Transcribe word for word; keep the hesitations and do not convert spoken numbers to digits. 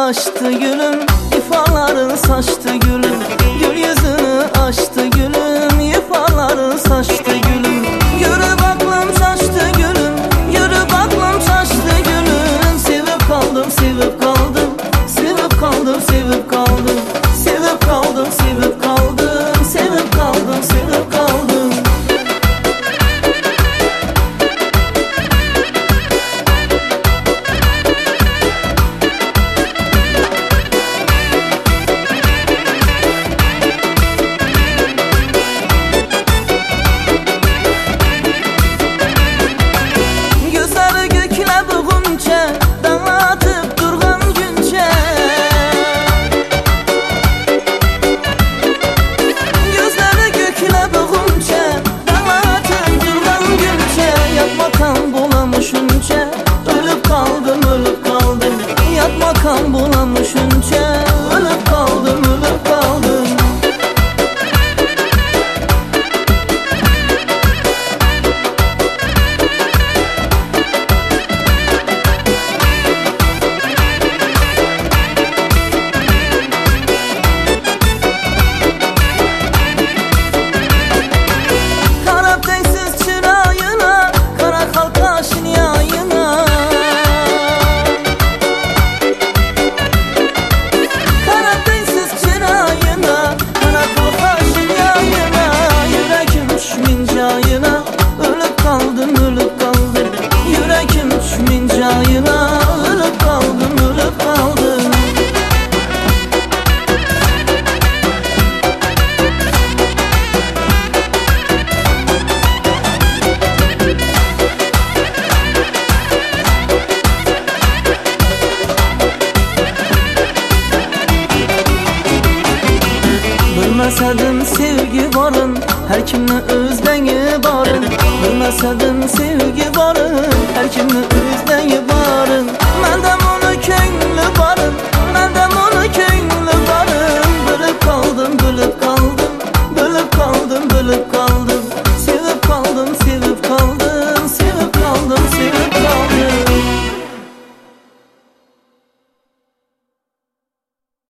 açtı gülüm, ifaların saçtı gülüm. Gül yüzünü açtı gülüm, ifaların saçtı gülüm. Yürü baklım saçtı gülüm, yürü baklım saçtı gülüm. Sevip kaldım, sevip kaldım, sevip kaldım, sevip kaldım. Sevip kaldım, sevip kaldım, sevip kaldım, sevip kaldım. Kan bulamışınca ölüp kaldım, ölüp kaldım. Kara densiz çırağına, kara kalkaşın yayına. Ölüp kaldım, ölüp kaldım. Yüreğim düşmün cayına. Ölüp kaldım, ölüp kaldım. Bilməsədim sevgi varın, hər kimlə özdən barın. Bilməsədim sevgi varın, hər kimlə